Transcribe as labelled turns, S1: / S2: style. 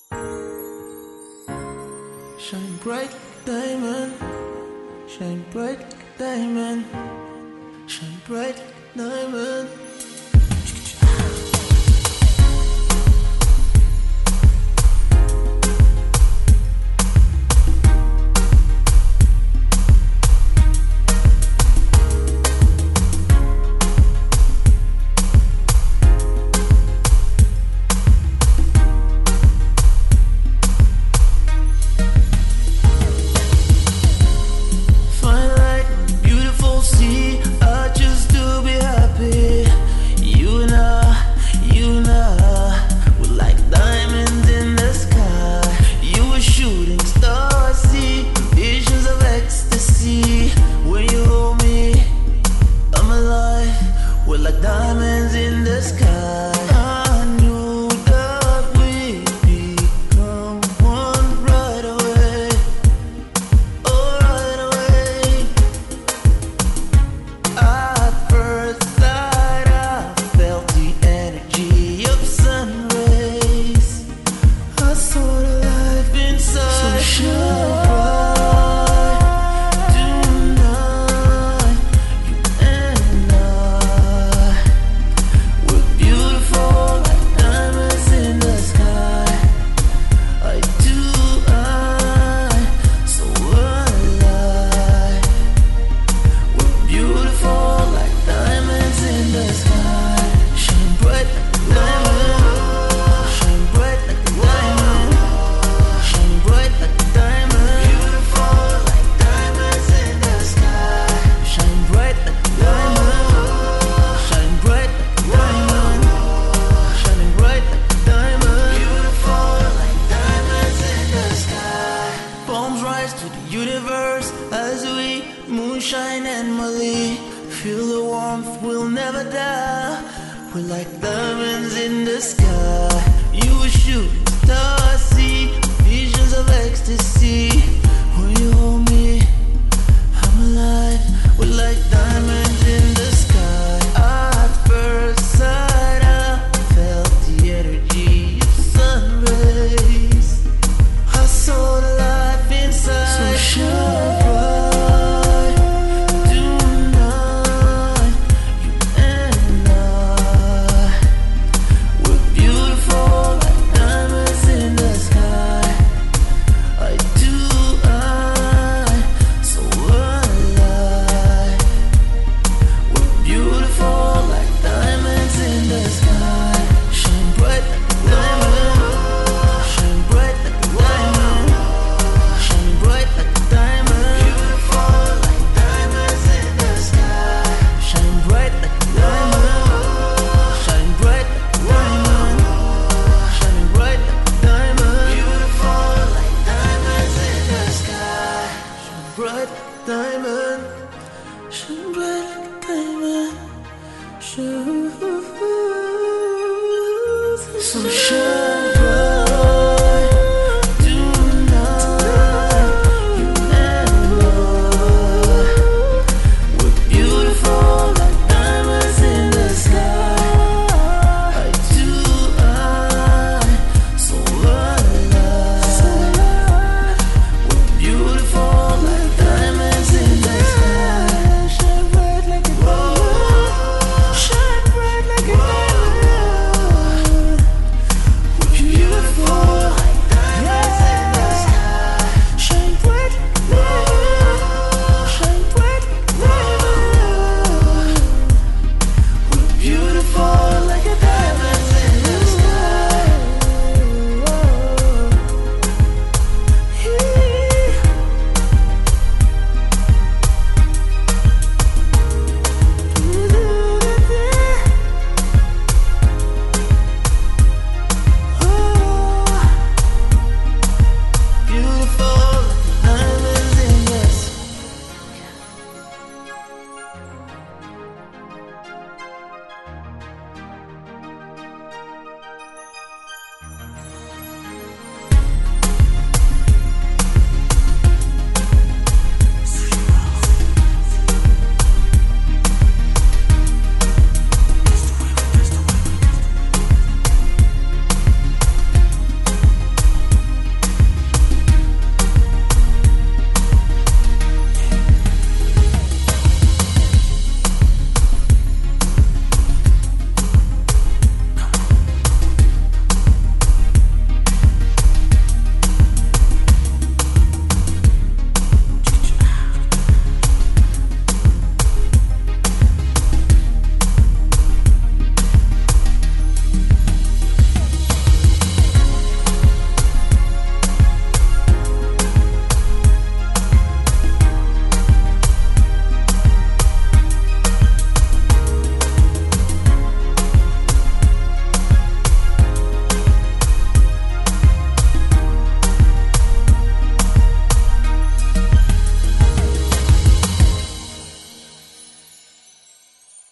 S1: Shine bright like diamond, shine bright like diamond, shine bright like diamond. Diamonds in the sky. I knew that we'd become one right away. Oh, right away. At first sight, I felt the energy of sun rays. I saw the life inside. So shine bright. To the universe as we moonshine and Molly feel the warmth, we'll never die. We're like diamonds in the sky. You a shooting star, I see visions of ecstasy. When you hold me, I'm alive. We're like diamonds in the sky. At first sight, I felt the energy of sun rays. I saw the life inside. So shine bright tonight. You and I, we're beautiful like diamonds in the sky. Eye to eye, so alive. We're beautiful like diamonds in the sky. Shine bright like a diamond. Shine bright like a diamond. Shine bright like a diamond. Beautiful like diamonds in the sky. Shine bright like a diamond. Shine bright like a diamond. Shining bright like a diamond. Beautiful like diamonds in the sky. Shine bright like a diamond. Shine bright like a diamond. So shine.